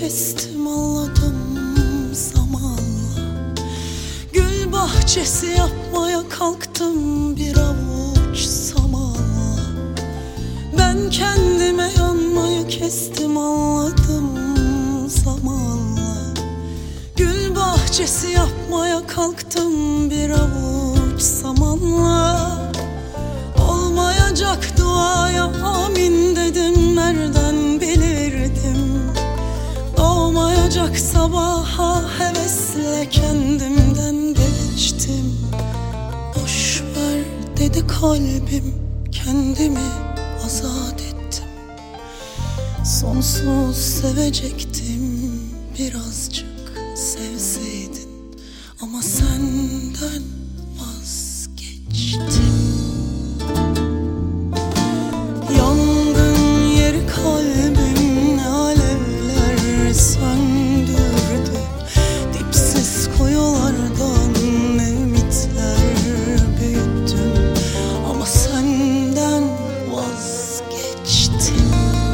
kestim, ağladım zamanla. Gül bahçesi yapmaya kalktım bir avuç samanla. Ben kendime yanmayı kestim, ağladım zamanla. Gül bahçesi yapmaya kalktım bir avuç samanla. Olmayacak duaya amin dedim, nereden bilirdim? Doğmayacak sabaha hevesle kendimden geçtim. Boş ver dedi kalbim, kendimi azat ettim. Sonsuz sevecektim, birazcık sevseydin, ama senden vazgeçtim. Yangın yeri kalbim ne alevler söndürdü. Dipsiz kuyulardan ne ümitler büyüttüm, ama senden vazgeçtim.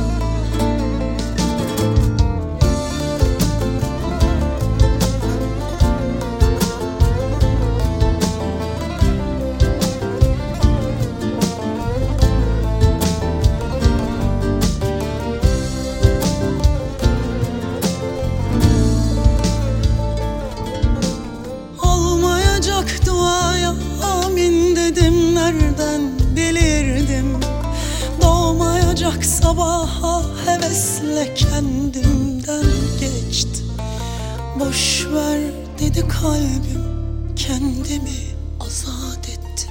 Duaya amin dedim, nereden bilirdim? Doğmayacak sabaha hevesle kendimden geçtim. Boş ver dedi kalbim, kendimi azat ettim.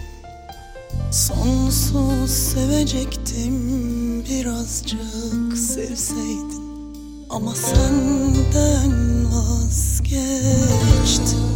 Sonsuz sevecektim, birazcık sevseydin, ama senden vazgeçtim.